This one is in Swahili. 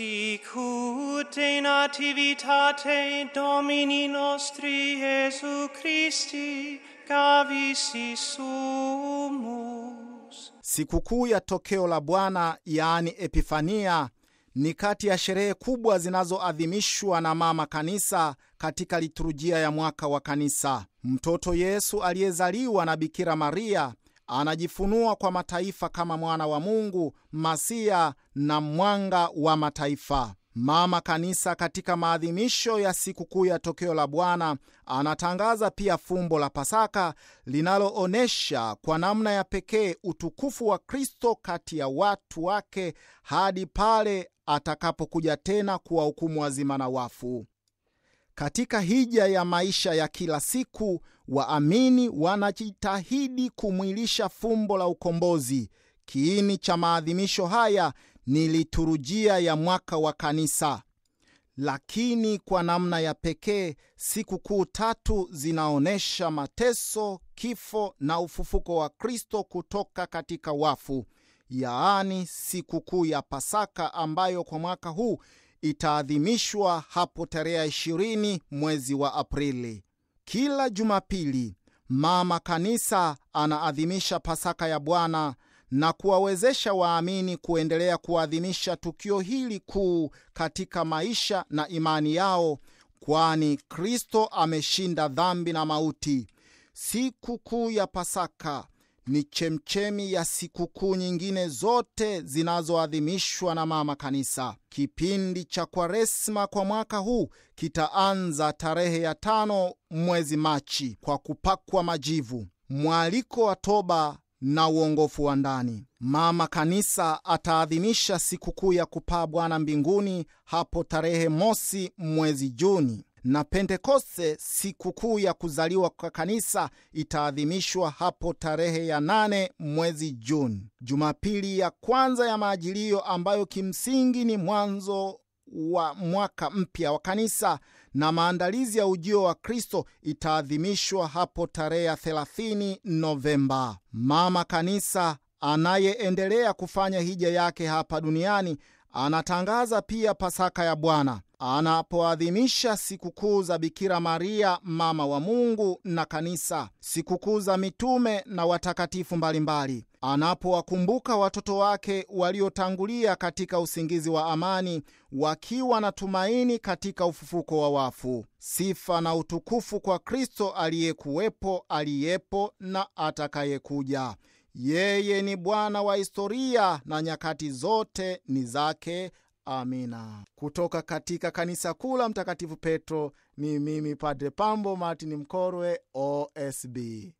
Sicut de nativitate Domini nostri Iesu Christi, gavisi sumus. Sikukuu ya tokeo la Bwana, yaani Epifania, ni kati ya sherehe kubwa zinazoadhimishwa na Mama Kanisa katika liturujia ya mwaka wa Kanisa. Mtoto Yesu aliyezaliwa na Bikira Maria anajifunua kwa mataifa kama mwana wa Mungu, Masia na mwanga wa mataifa. Mama Kanisa katika maadhimisho ya sikukuu ya tokeo la Bwana anatangaza pia fumbo la Pasaka linaloonesha kwa namna ya pekee utukufu wa Kristo kati ya watu wake hadi pale atakapokuja tena kuwahukumu wazima na wafu. Katika hija ya maisha ya kila siku, waamini wanajitahidi kumwilisha fumbo la ukombozi. Kiini cha maadhimisho haya ni liturujia ya mwaka wa Kanisa. Lakini kwa namna ya pekee, sikukuu tatu zinaonesha mateso, kifo na ufufuko wa Kristo kutoka katika wafu, yaani sikukuu ya Pasaka ambayo kwa mwaka huu itaadhimishwa hapo tarehe 20 mwezi wa Aprili. Kila Jumapili Mama Kanisa anaadhimisha Pasaka ya Bwana na kuwawezesha waamini kuendelea kuadhimisha tukio hili kuu katika maisha na imani yao, kwani Kristo ameshinda dhambi na mauti. Sikukuu ya Pasaka ni chemchemi ya sikukuu nyingine zote zinazoadhimishwa na Mama Kanisa. Kipindi cha Kwaresma kwa mwaka huu kitaanza tarehe 5 mwezi Machi kwa kupakwa majivu, mwaliko wa toba na uongofu wa ndani. Mama Kanisa ataadhimisha sikukuu ya kupaa Bwana mbinguni hapo tarehe 1 mwezi Juni, na Pentekoste, sikukuu ya kuzaliwa kwa Kanisa, itaadhimishwa hapo tarehe 8 mwezi Juni. Jumapili ya kwanza ya Majilio, ambayo kimsingi ni mwanzo wa mwaka mpya wa Kanisa na maandalizi ya ujio wa Kristo, itaadhimishwa hapo tarehe 30 Novemba. Mama Kanisa anayeendelea kufanya hija yake hapa duniani anatangaza pia Pasaka ya Bwana anapoadhimisha sikukuu za Bikira Maria mama wa Mungu na Kanisa, sikukuu za mitume na watakatifu mbalimbali, anapowakumbuka watoto wake waliotangulia katika usingizi wa amani, wakiwa na tumaini katika ufufuko wa wafu. Sifa na utukufu kwa Kristo aliyekuwepo, aliyepo na atakayekuja. Yeye ni Bwana wa historia na nyakati zote ni zake. Amina. Kutoka katika Kanisa Kuu la Mtakatifu Petro, ni mimi Padre Pambo Martin Mkorwe, OSB.